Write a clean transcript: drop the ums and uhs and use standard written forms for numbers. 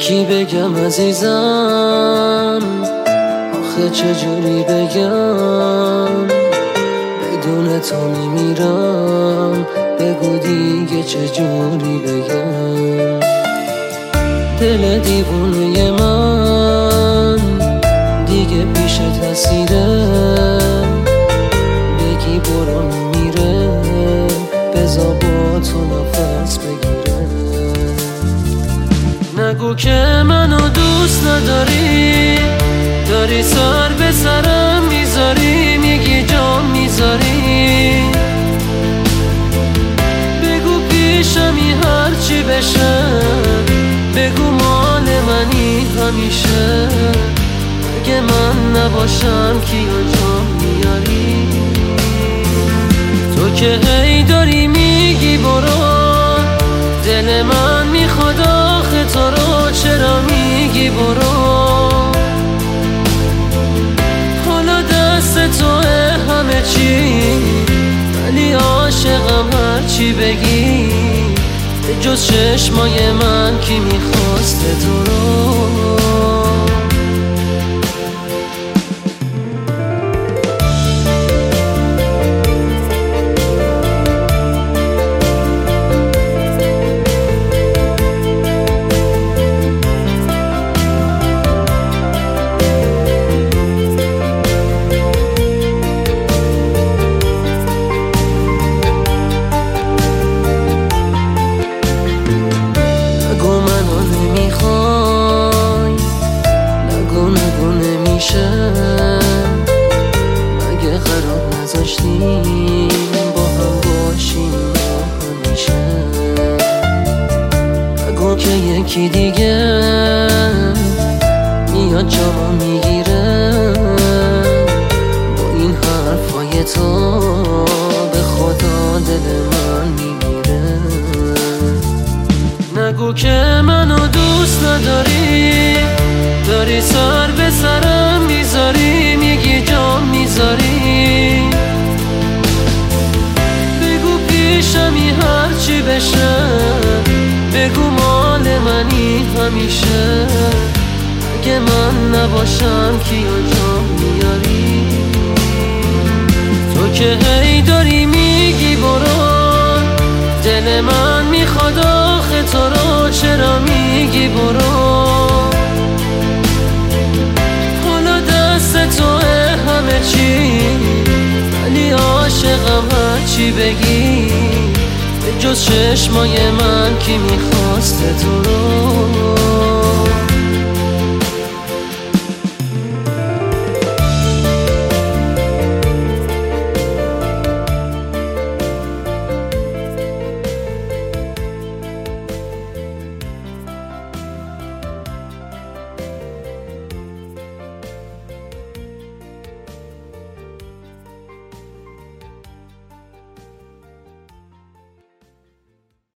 کی بگم عزیزم، آخه چجوری بگم، بدون تو میمیرم، بگو دیگه چجوری بگم. دل دیوونه من دیگه پیش تسیره، بگی برو میره، بذار با تو نفس بگیره. نگو که منو دوست نداری، داری سر به سرم میذاری، میگی جام میذاری، بگو پیشمی هرچی بشه، بگو مال منی همیشه. اگه من نباشم کیو جام میاری؟ تو که هی داری میگی برو، دل من میخواد آخه تو رو، چرا میگی برو؟ حالا دست توه همه چی، ولی عاشقم هرچی بگی، جز چشمای من کی میخواسته تو رو؟ مگه قرار نذاشتیم با هم باشیم همیشه؟ نگو که یکی دیگه میاد جامو میگیره، با این حرفای تو به خدا دل من میمیره. نگو که منو دوست نداری، داری سر به سرم میذاری، میگی جام میذاری، بگو پیشمی هرچی بشه، بگو مال منی همیشه. اگه من نباشم کیو جام میاری؟ تو که هی داری میگی برو، دل من میخواد آخه تو رو، چرا میگی برو؟ توه همه چی، ولی عاشقم هرچی بگی، جز چشمای من کی میخواسته تو رو؟